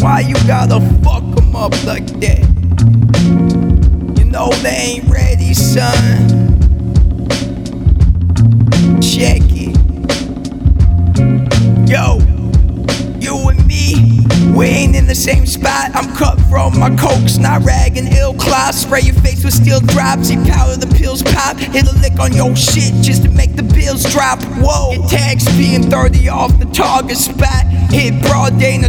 Why you gotta fuck them up like that? You know they ain't ready, son. Check it. Yo, you and me, we ain't in the same spot. I'm cut from my cokes, not ragging ill cloth. Spray your face with steel drops, you powder the pills pop. Hit a lick on your shit just to make the bills drop. Whoa, your tags being 30 off the target spot. Hit broad day in the